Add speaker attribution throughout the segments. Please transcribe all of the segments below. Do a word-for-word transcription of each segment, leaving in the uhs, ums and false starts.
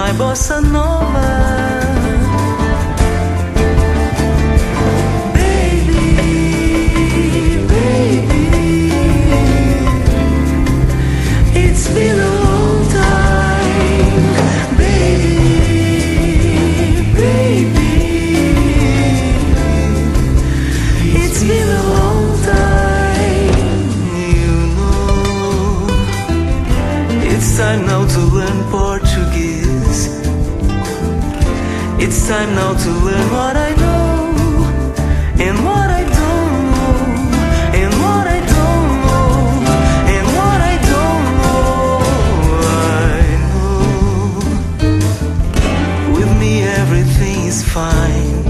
Speaker 1: my bossa nova. It's been a long time, baby, baby. It's been a long time, you know. It's time now to learn Portuguese. It's time now to learn what I know and what I don't know, and what I don't know, and what I don't know. I know with me everything is fine.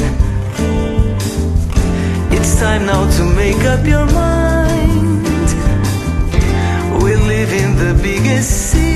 Speaker 1: It's time now to make up your mind. We live in the biggest city.